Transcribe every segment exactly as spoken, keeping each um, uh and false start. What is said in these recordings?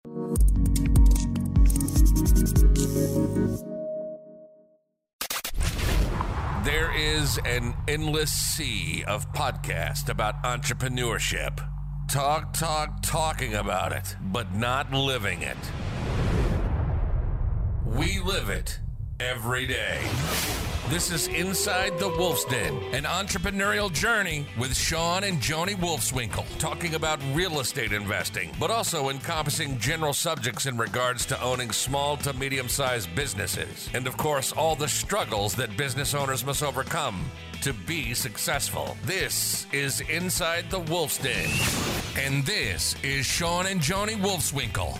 There is an endless sea of podcasts about entrepreneurship. Talk, talk, talking about it, but not living it. We live it every day. This is Inside the Wolf's Den, an entrepreneurial journey with Sean and Joni Wolfswinkel, talking about real estate investing, but also encompassing general subjects in regards to owning small to medium-sized businesses. And of course, all the struggles that business owners must overcome to be successful. This is Inside the Wolf's Den. And this is Sean and Joni Wolfswinkel.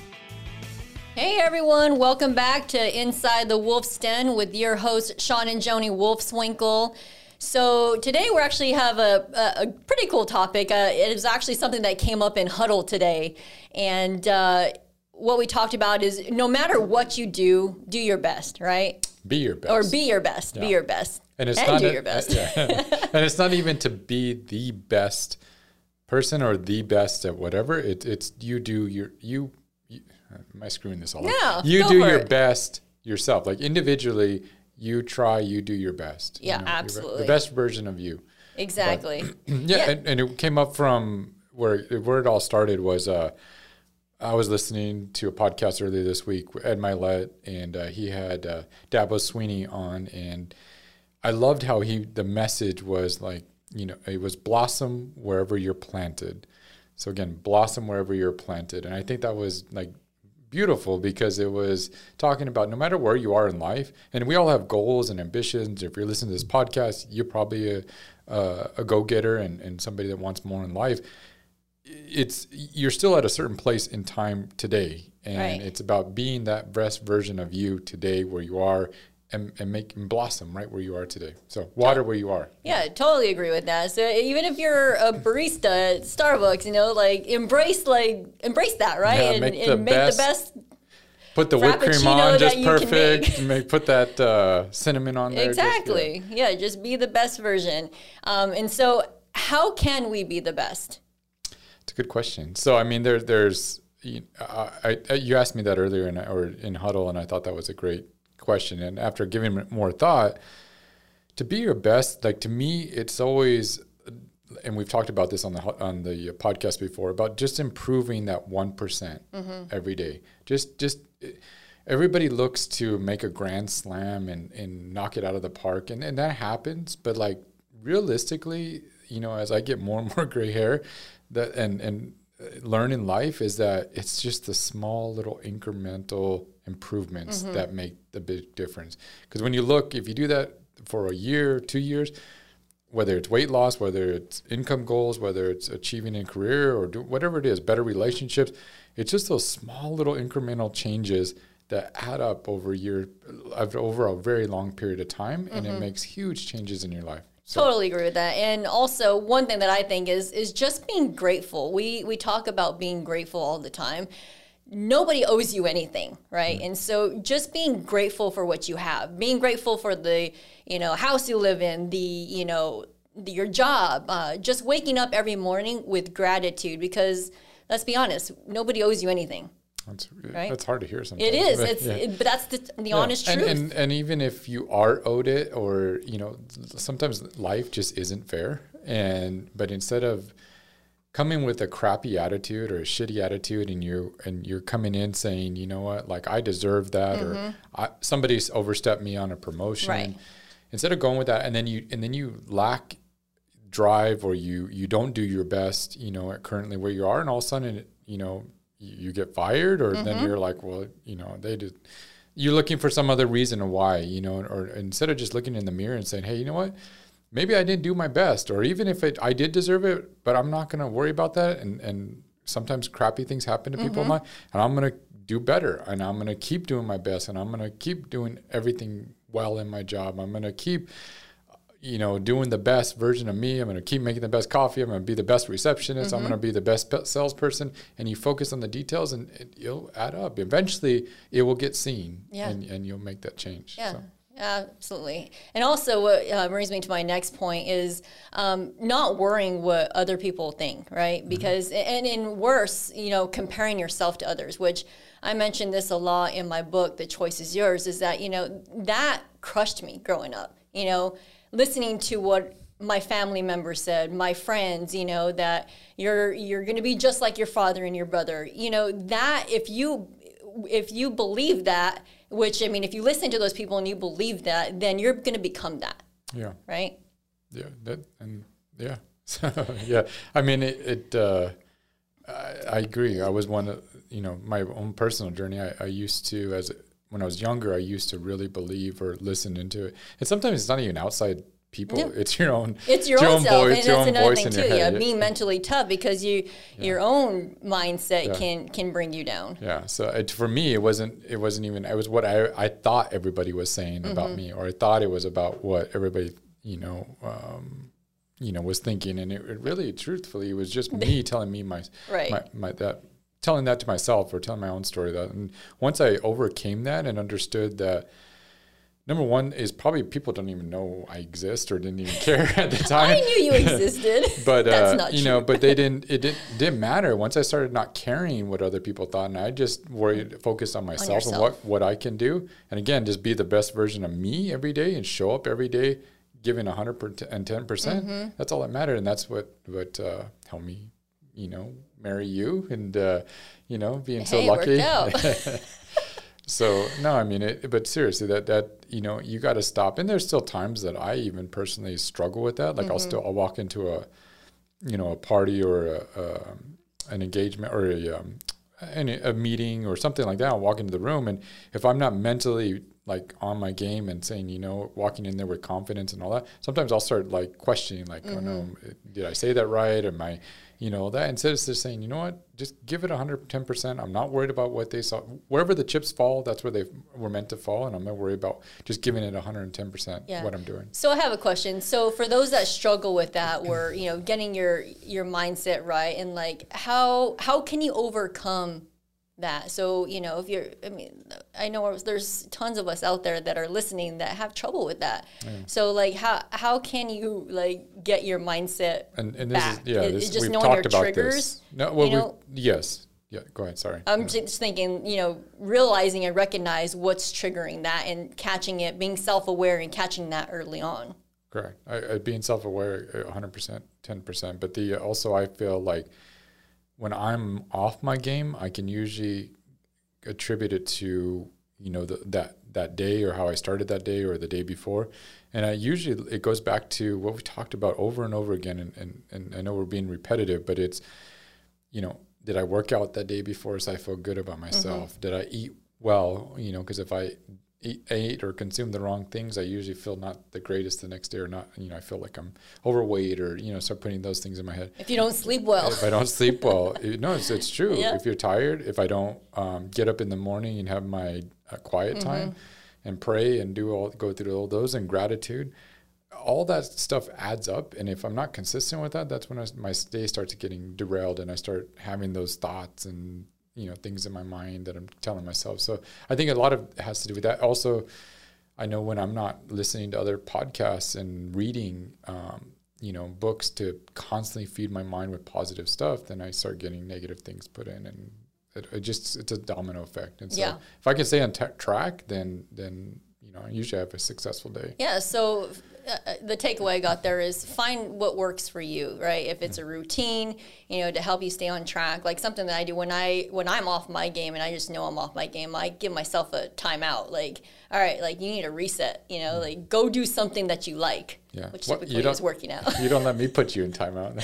Hey everyone, welcome back to Inside the Wolf's Den with your hosts Sean and Joni Wolfswinkel. So today we actually have a, a, a pretty cool topic. Uh, it is actually something that came up in Huddle today. And uh, what we talked about is no matter what you do, do your best, right? Be your best. Or be your best, yeah. be your best. And, it's and not do a, your best. Uh, yeah. And it's not even to be the best person or the best at whatever. It, it's you do your, you, you am I screwing this all no, up? You do your it. best yourself. Like individually, you try, you do your best. Yeah, you know, absolutely. The best version of you. Exactly. But, yeah, yeah. And, and it came up from where, where it all started was uh, I was listening to a podcast earlier this week, Ed Milet, and uh, he had uh, Dabo Sweeney on, and I loved how he the message was like, you know, it was blossom wherever you're planted. So again, blossom wherever you're planted. And I think that was like beautiful because it was talking about no matter where you are in life, and we all have goals and ambitions. If you're listening to this podcast, you're probably a, a, a go-getter and, and somebody that wants more in life. It's you're still at a certain place in time today, and right. It's about being that best version of you today where you are and, and make and blossom right where you are today. So water where you are. Yeah, yeah, totally agree with that. So even if you're a barista at Starbucks, you know, like embrace like embrace that, right? Yeah, and make, and the, make best, the best. Put the whipped cream on just perfect. Make. make put that uh, cinnamon on there. Exactly. Just, yeah. yeah, just be the best version. Um, and so, how can we be the best? It's a good question. So, I mean, there, there's, you, uh, I, I, you asked me that earlier in, or in Huddle, and I thought that was a great question. And after giving it more thought, to be your best, like to me, it's always, and we've talked about this on the on the podcast before, about just improving that one percent mm-hmm. every day. Just, just everybody looks to make a grand slam and, and knock it out of the park, and, and that happens. But like realistically, you know, as I get more and more gray hair, that and and learn in life is that it's just the small little incremental improvements mm-hmm. that make the big difference. Because when you look, if you do that for a year, two years, whether it's weight loss, whether it's income goals, whether it's achieving a career or do, whatever it is, better relationships, it's just those small little incremental changes that add up over a year, over a very long period of time, mm-hmm. and it makes huge changes in your life. So. Totally agree with that. And also one thing that I think is is just being grateful. We we talk about being grateful all the time. Nobody owes you anything, right? Mm-hmm. And so just being grateful for what you have, being grateful for the, you know, house you live in, the, you know, the, your job, uh, just waking up every morning with gratitude, because let's be honest, nobody owes you anything. That's right? That's hard to hear sometimes. It is, but, it's, yeah. it, but that's the, the yeah. honest and, truth. And, and even if you are owed it, or, you know, sometimes life just isn't fair. And, but instead of coming with a crappy attitude or a shitty attitude, and you and you're coming in saying, you know what, like I deserve that, mm-hmm. or I, somebody's overstepped me on a promotion. Right. Instead of going with that, and then you and then you lack drive, or you you don't do your best, you know, at currently where you are, and all of a sudden, you know, you, you get fired, or mm-hmm. then you're like, well, you know, they did. You're looking for some other reason why, you know, or instead of just looking in the mirror and saying, hey, you know what? Maybe I didn't do my best, or even if it, I did deserve it, but I'm not going to worry about that. And, and sometimes crappy things happen to people mm-hmm. in life, and I'm going to do better, and I'm going to keep doing my best, and I'm going to keep doing everything well in my job. I'm going to keep, you know, doing the best version of me. I'm going to keep making the best coffee. I'm going to be the best receptionist. Mm-hmm. I'm going to be the best salesperson. And you focus on the details, and it, it'll add up. Eventually, it will get seen, yeah. and, and you'll make that change. Yeah. So. Absolutely. And also what uh, brings me to my next point is um, not worrying what other people think, right? Because, mm-hmm. and in worse, you know, comparing yourself to others, which I mentioned this a lot in my book, The Choice is Yours, is that, you know, that crushed me growing up, you know, listening to what my family members said, my friends, you know, that you're, you're going to be just like your father and your brother, you know, that if you, if you believe that, which, I mean, if you listen to those people and you believe that, then you're going to become that. Yeah. Right? Yeah. That, and yeah. So, yeah. I mean, it, it uh, I, I agree. I was one of, you know, my own personal journey. I, I used to, as when I was younger, I used to really believe or listen into it. And sometimes it's not even outside people. Yeah. It's your own. It's your, your own, own self, voice, and that's another thing too. Yeah, head. Being mentally tough because you, yeah. your own mindset yeah. can can bring you down. Yeah. So it, for me, it wasn't. It wasn't even. It was what I I thought everybody was saying mm-hmm. about me, or I thought it was about what everybody you know, um, you know, was thinking, and it, it really, truthfully, it was just me telling me my right. my, my that telling that to myself or telling my own story. That, and once I overcame that and understood that. Number one is probably people don't even know I exist or didn't even care at the time. I knew you existed. But that's uh, not you true. know, but they didn't. It didn't, didn't matter once I started not caring what other people thought, and I just worried, focused on myself on and what what I can do, and again, just be the best version of me every day and show up every day, giving a hundred and ten percent. Mm-hmm. That's all that mattered, and that's what what uh, helped me, you know, marry you, and uh, you know, being hey, so lucky. It worked out. So no, I mean it, but seriously, that that you know, you got to stop. And there's still times that I even personally struggle with that. Like mm-hmm. I'll still I'll walk into a, you know, a party or a, a an engagement or a um, any, a meeting or something like that. I'll walk into the room, and if I'm not mentally like on my game and saying, you know, walking in there with confidence and all that, sometimes I'll start like questioning, like, mm-hmm. oh no, did I say that right? Am I, you know, that instead of just saying, you know what, just give it one hundred ten percent. I'm not worried about what they saw. Wherever the chips fall, that's where they were meant to fall. And I'm not worried about just giving it one hundred ten percent yeah. what I'm doing. So I have a question. So for those that struggle with that, where, you know, getting your, your mindset right, and like, how, how can you overcome that? So, you know, if you're, I mean, I know there's tons of us out there that are listening that have trouble with that. Mm. So like, how, how can you like get your mindset and, and this back? Is, yeah, it, this, just we've knowing talked your about triggers. This. No, well, you know, yes. Yeah, go ahead. Sorry. I'm yeah. just thinking, you know, realizing and recognize what's triggering that and catching it, being self-aware and catching that early on. Correct. I, I, being self-aware, one hundred percent, ten percent. But the also, I feel like when I'm off my game, I can usually attribute it to, you know, the, that that day or how I started that day or the day before. And I usually, it goes back to what we talked about over and over again. And, and, and I know we're being repetitive, but it's, you know, did I work out that day before so I feel good about myself? Mm-hmm. Did I eat well? You know, because if I eat, ate or consume the wrong things, I usually feel not the greatest the next day, or not, you know, I feel like I'm overweight, or, you know, start putting those things in my head. If you don't sleep well. If I don't sleep well, it, no, it's, it's true. Yeah. If you're tired, if I don't um, get up in the morning and have my uh, quiet mm-hmm. time and pray and do all, go through all those and gratitude, all that stuff adds up. And if I'm not consistent with that, that's when I, my day starts getting derailed, and I start having those thoughts and, you know, things in my mind that I'm telling myself. So I think a lot of it has to do with that. Also, I know when I'm not listening to other podcasts and reading, um, you know, books to constantly feed my mind with positive stuff, then I start getting negative things put in, and it, it just, it's a domino effect. And so yeah. if I can stay on t- track, then, then, you know, I usually have a successful day. Yeah. So uh, the takeaway I got there is find what works for you, right? If it's a routine, you know, to help you stay on track, like something that I do when I, when I'm off my game and I just know I'm off my game, I give myself a timeout. Like, all right, like you need a reset, you know, like go do something that you like, yeah. which well, typically is working out. You don't let me put you in timeout.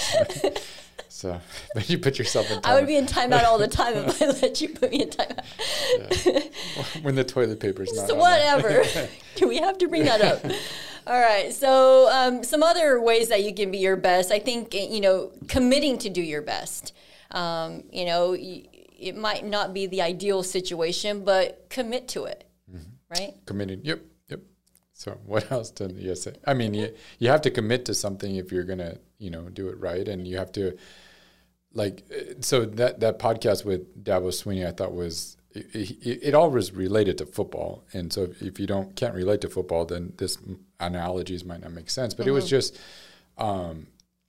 So, but you put yourself in timeout. I would be in timeout all the time if I let you put me in timeout. Yeah. When the toilet paper's not so on whatever. Do we have to bring that up? All right. So um, some other ways that you can be your best, I think, you know, committing to do your best. Um, you know, it might not be the ideal situation, but commit to it, mm-hmm. right? Committing. Yep. Yep. So what else to, yes. I mean, you, you have to commit to something if you're going to, you know, do it right. And you have to, like, so that, that podcast with Dabo Sweeney, I thought was, it, it, it all was related to football. And so if, if you don't can't relate to football, then this analogies might not make sense. But mm-hmm. it was just um,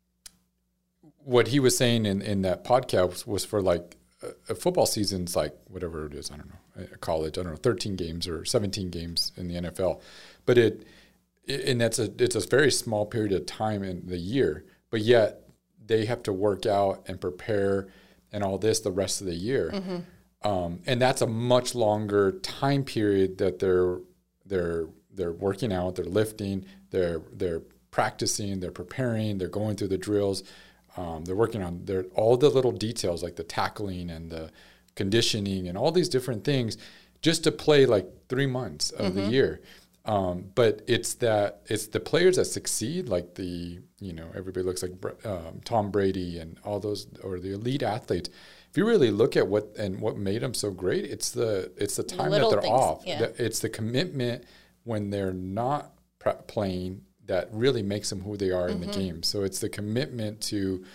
what he was saying in, in that podcast was for like a, a football season's like whatever it is, I don't know, a college, I don't know, thirteen games or seventeen games in the N F L. But it, it and that's a it's a very small period of time in the year, but yet they have to work out and prepare and all this the rest of the year. Mm-hmm. Um, and that's a much longer time period that they're they're they're working out, they're lifting, they're they're practicing, they're preparing, they're going through the drills, um, they're working on their all the little details like the tackling and the conditioning and all these different things just to play like three months of mm-hmm. the year. Um, but it's that it's the players that succeed, like the you know everybody looks like um, Tom Brady and all those, or the elite athletes. If you really look at what and what made them so great, it's the it's the time Little that they're things, off. Yeah. The, it's the commitment when they're not pre- playing that really makes them who they are mm-hmm. in the game. So it's the commitment to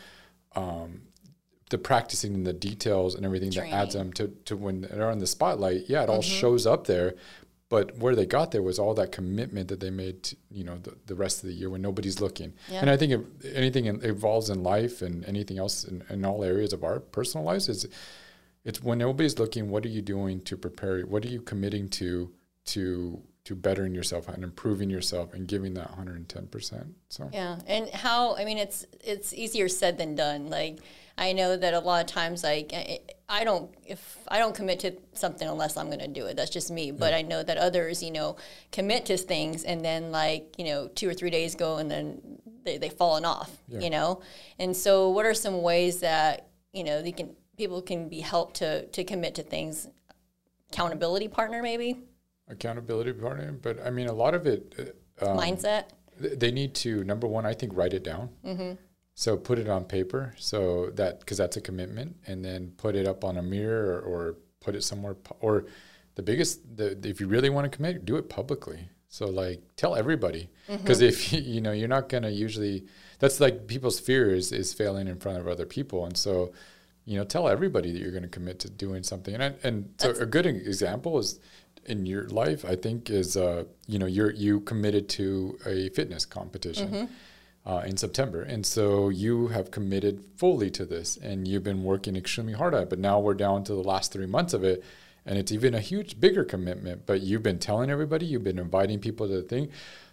um, the practicing and the details and everything Training. that adds them to to when they're in the spotlight. Yeah, it all mm-hmm. shows up there. But where they got there was all that commitment that they made, to, you know, the, the rest of the year when nobody's looking. Yeah. And I think if anything evolves in life and anything else in, in all areas of our personal lives is, it's when nobody's looking. What are you doing to prepare? What are you committing to to to bettering yourself and improving yourself and giving that one hundred ten percent? So yeah, and how I mean, it's it's easier said than done. Like I know that a lot of times, like. It, I don't if I don't commit to something unless I'm going to do it. That's just me. But yeah. I know that others, you know, commit to things and then like, you know, two or three days go and then they, they've fallen off, yeah. you know. And so what are some ways that, you know, they can people can be helped to to commit to things? Accountability partner maybe? Accountability partner. But I mean, a lot of it. Um, Mindset. They need to, number one, I think, write it down. Mm-hmm. So put it on paper, so that because that's a commitment, and then put it up on a mirror or, or put it somewhere. Or the biggest, the, if you really want to commit, do it publicly. So like tell everybody, because mm-hmm. if you, you know you're not gonna usually. That's like people's fear is is failing in front of other people, and so you know tell everybody that you're going to commit to doing something. And I, and so a good example is in your life, I think, is uh, you know you're you committed to a fitness competition. Mm-hmm. Uh, in September. And so you have committed fully to this and you've been working extremely hard at it. But now we're down to the last three months of it. And it's even a huge, bigger commitment. But you've been telling everybody, you've been inviting people to the thing.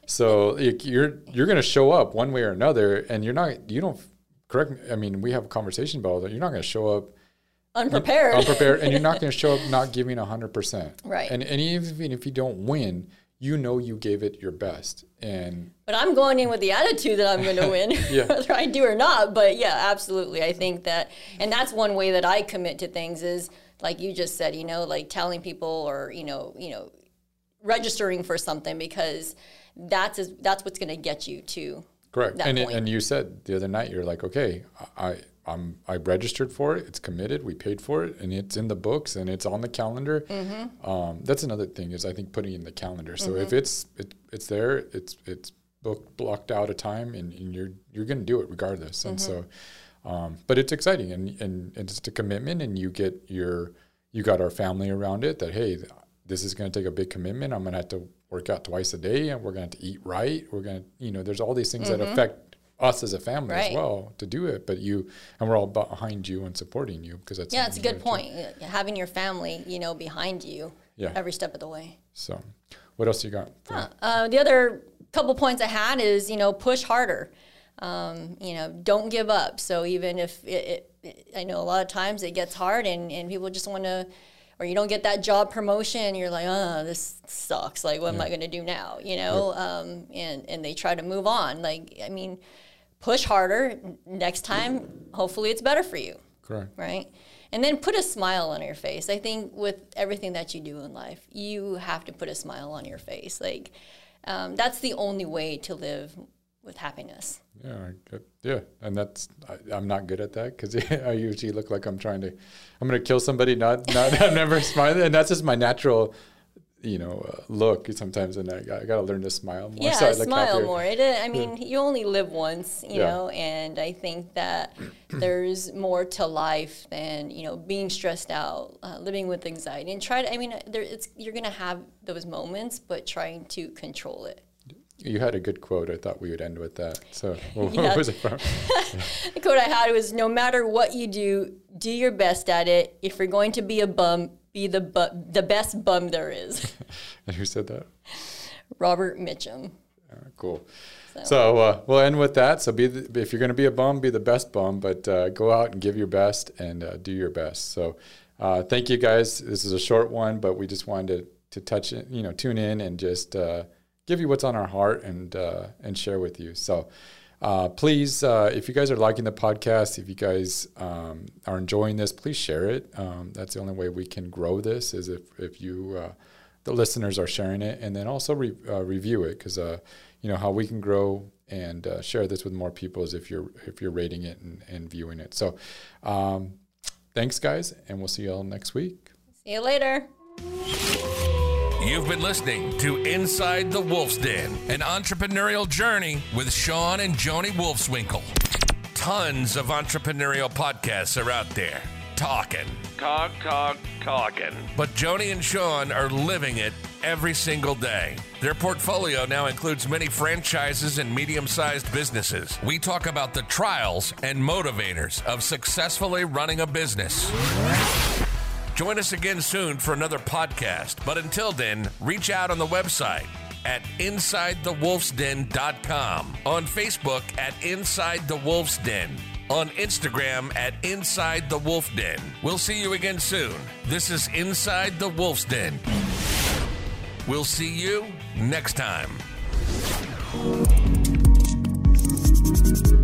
So you're you're going to show up one way or another. And you're not, you don't, correct me, I mean, we have a conversation about that. You're not going to show up unprepared. Unprepared. And you're not going to show up not giving one hundred percent. Right. And, and even if you don't win, you know you gave it your best. And but I'm going in with the attitude that I'm going to win, yeah. whether I do or not. But yeah, absolutely. I think that, and that's one way that I commit to things is, like you just said, you know, like telling people or, you know, you know, registering for something because that's that's what's going to get you to correct. That and point. It, and you said the other night, you're like, okay, I I'm I registered for it. It's committed. We paid for it, and it's in the books, and it's on the calendar. Mm-hmm. Um, that's another thing is I think putting in the calendar. So mm-hmm. if it's it, it's there, it's it's booked blocked out a time, and, and you're you're going to do it regardless. Mm-hmm. And so, um, but it's exciting, and, and and it's a commitment, and you get your you got our family around it. That hey, this is going to take a big commitment. I'm going to have to work out twice a day, and we're going to have to eat right. We're going to you know there's all these things mm-hmm. that affect us as a family right. as well to do it, but you and we're all behind you and supporting you because that's yeah, it's a good point. Too. Having your family, you know, behind you yeah. every step of the way. So, what else you got? Huh. Uh, the other couple points I had is you know push harder. Um, you know, don't give up. So even if it, it, it, I know a lot of times it gets hard and and people just want to. Or you don't get that job promotion, you're like, oh, this sucks. Like, what yeah. am I going to do now? You know, yeah. um, and and they try to move on. Like, I mean, push harder. Next time, hopefully, it's better for you. Correct. Right. And then put a smile on your face. I think with everything that you do in life, you have to put a smile on your face. Like, um, that's the only way to live with happiness. Yeah, yeah, and that's I, I'm not good at that because I usually look like I'm trying to, I'm going to kill somebody. Not, not I'm never smiling, and that's just my natural you know, uh, look sometimes, and I, I got to learn to smile more. Yeah, so I like smile happier. more. It, I mean, you only live once, you Yeah. know, and I think that there's more to life than, you know, being stressed out, uh, living with anxiety, and try to, I mean, there, it's you're going to have those moments, but trying to control it. You had a good quote. I thought we would end with that. So what Yeah. was it from? The quote I had was, no matter what you do, do your best at it. If you're going to be a bum, be the bu- the best bum there is. And who said that? Robert Mitchum. Uh, cool. So, So uh, we'll end with that. So be the, if you're going to be a bum, be the best bum, but uh, go out and give your best and uh, do your best. So uh, thank you guys. This is a short one, but we just wanted to, to touch it, you know, tune in and just uh, give you what's on our heart and uh, and share with you. So uh, please, uh, if you guys are liking the podcast, if you guys um, are enjoying this, please share it. Um, that's the only way we can grow this is if if you uh, the listeners are sharing it, and then also re- uh, review it because uh, you know how we can grow and uh, share this with more people is if you're if you're rating it and, and viewing it. So um, thanks, guys, and we'll see you all next week. see you later. You've been listening to Inside the Wolf's Den, an entrepreneurial journey with Sean and Joni Wolfswinkle. Tons of entrepreneurial podcasts are out there, talking, talk, talk, talking. But Joni and Sean are living it every single day. Their portfolio now includes many franchises and medium-sized businesses. We talk about the trials and motivators of successfully running a business. Join us again soon for another podcast. But until then, reach out on the website at inside the wolf's den dot com, on Facebook at Inside the Wolf's Den, on Instagram at Inside the Wolf Den. We'll see you again soon. This is Inside the Wolf's Den. We'll see you next time.